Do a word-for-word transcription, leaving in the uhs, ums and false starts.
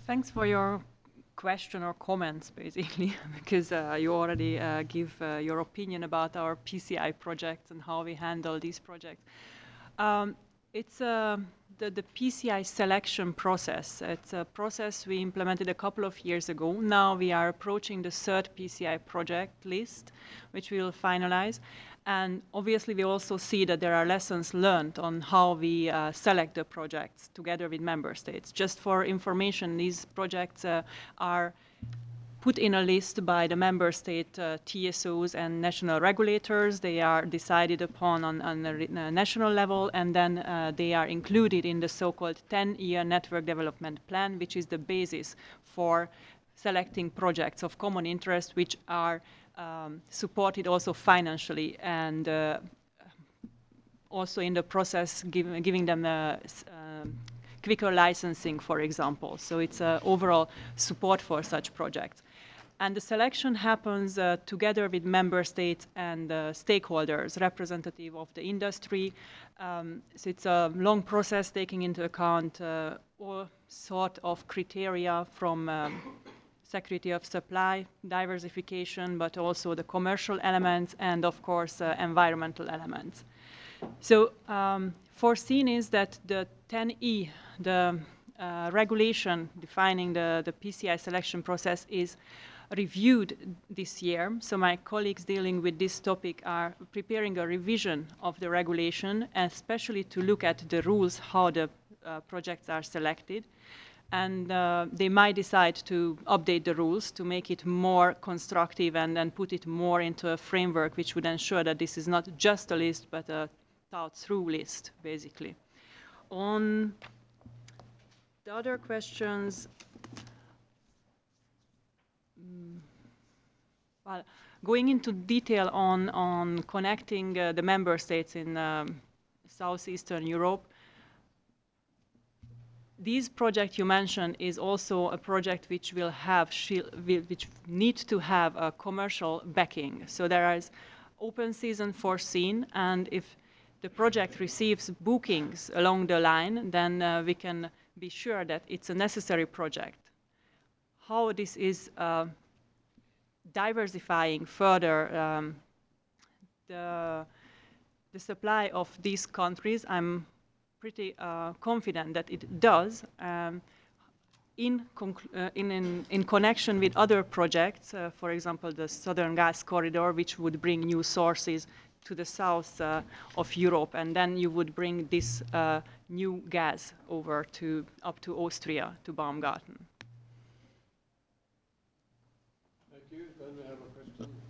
Thanks for your question or comments, basically, because uh, you already uh, give uh, your opinion about our P C I projects and how we handle these projects. Um, it's uh, the, the P C I selection process. It's a process we implemented a couple of years ago. Now we are approaching the third P C I project list, which we will finalize. And obviously, we also see that there are lessons learned on how we uh, select the projects together with member states. Just for information, these projects uh, are put in a list by the member state uh, T S Os and national regulators. They are decided upon on, on a national level, and then uh, they are included in the so-called ten-year network development plan, which is the basis for selecting projects of common interest, which are um, supported also financially and uh, also in the process give, giving them a, um, quicker licensing, for example. So it's uh, overall support for such projects. And the selection happens uh, together with member states and uh, stakeholders, representative of the industry. Um, so it's a long process taking into account uh, all sort of criteria from um, security of supply, diversification, but also the commercial elements and, of course, uh, environmental elements. So um, foreseen is that the ten E, the uh, regulation defining the, the P C I selection process, is reviewed this year. So my colleagues dealing with this topic are preparing a revision of the regulation, especially to look at the rules, how the uh, projects are selected. And uh, they might decide to update the rules to make it more constructive and then put it more into a framework which would ensure that this is not just a list, but a thought-through list, basically. On the other questions, mm, well, going into detail on, on connecting uh, the member states in um, southeastern Europe, this project you mentioned is also a project which will have, which needs to have a commercial backing. So there is open season foreseen, and if the project receives bookings along the line, then uh, we can be sure that it's a necessary project. How this is uh, diversifying further um, the, the supply of these countries, I'm pretty uh, confident that it does. Um, in, uh, in, in, in connection with other projects, uh, for example, the Southern Gas Corridor, which would bring new sources to the south uh, of Europe, and then you would bring this uh, new gas over to up to Austria, to Baumgarten. Thank you. Then we have a question